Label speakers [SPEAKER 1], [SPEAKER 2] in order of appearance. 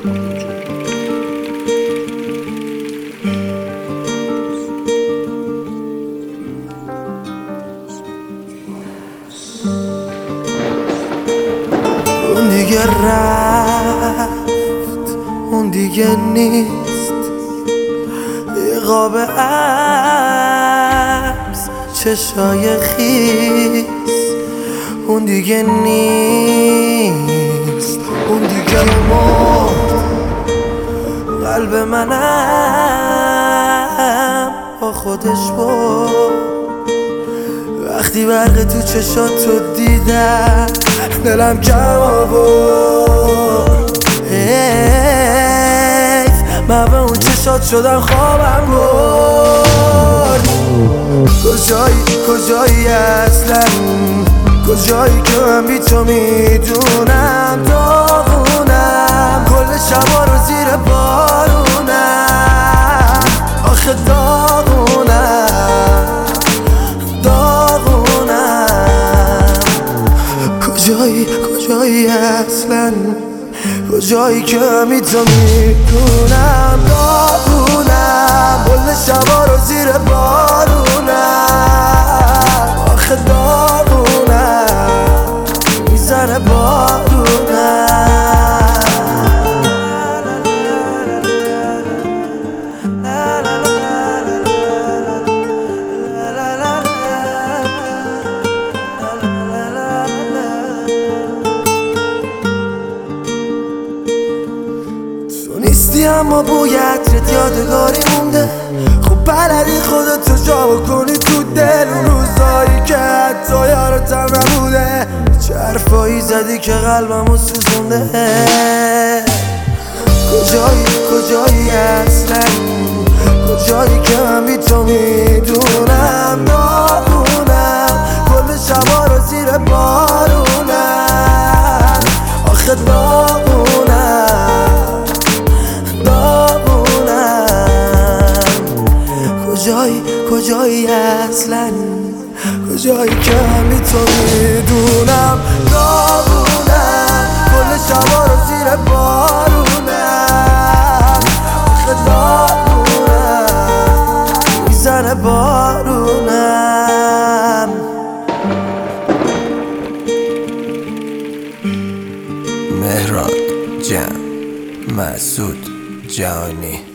[SPEAKER 1] اون دیگه رفت، اون دیگه نیست، یه قاب عکس چشای خیس. اون دیگه نیست، اون دیگه مرد، قلب منم با خودش برد. وقتی برق تو چشاتو دیدم دلم کم آورد. حیف من به اون چشات شدم خوابم برد. کجایی اصلا، کجایی که من بی تو میدونم داغونم، کل شبا رو زیر بارونم، آخه داغونم. کجایی اصلا، کجایی که من تو میدونم داغونم، کل شبا رو زیر بارونم، آخه داغونم، میزنه بارونم. نیستی اما بوی عطرت یادگاری مونده. خب بلدی خودتو جا بکنی تو دل، اون روزایی که حتی یارتم نبوده. چه حرفایی زدی که قلبمو سوزونده. کجایی اصلا، کجایی که من بی تو میدونم داغونم، کل شبا رو زیر بارونم، آخه داغونم. کجایی اصلا، کجایی که من بی تو میدونم داغونم، کل شبا رو زیر بارونم، آخه داغونم، میزنه بارونم. مهران جان، مسعود جانی.